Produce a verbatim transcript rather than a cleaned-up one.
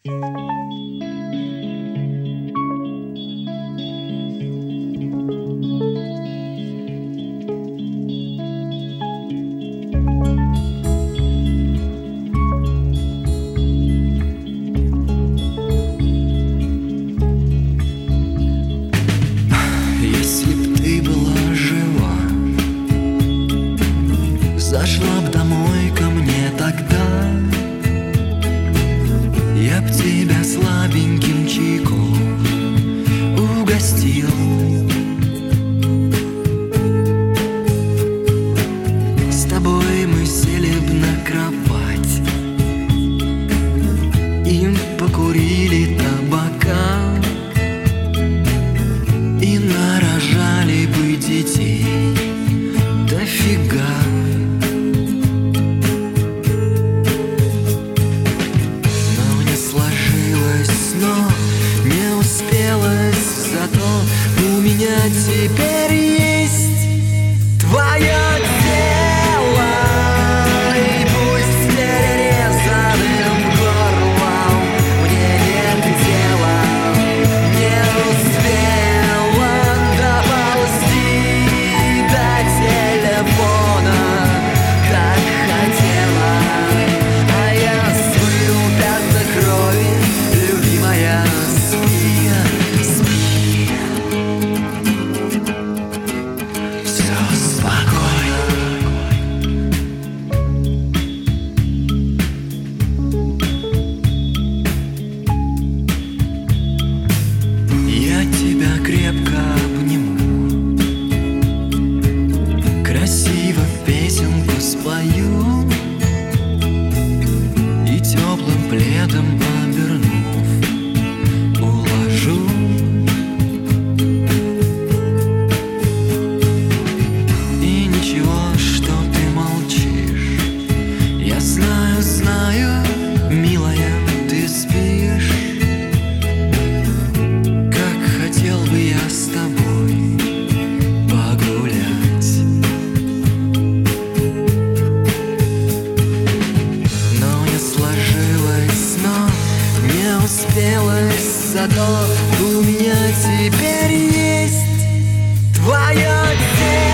Зашла б домой ко мне тогда, я б тебя слабеньким чайком угостил. С тобой мы сели б на кровать и покурили табака, и нарожали бы детей дофига. Зато у меня теперь есть твое тело, и пусть перерезанным горлом мне нет дела. Не успела доползти до телефона, так хотела, а я смыл пятна крови, любимая, спи. Крепко обниму, красиво песенку спою и теплым пледом обернув уложу. И ничего, что ты молчишь, я знаю, знаю, милая, ты спишь. Хотел бы я с тобой погулять, но не сложилось, но не успелось. Зато у меня теперь есть твое тело.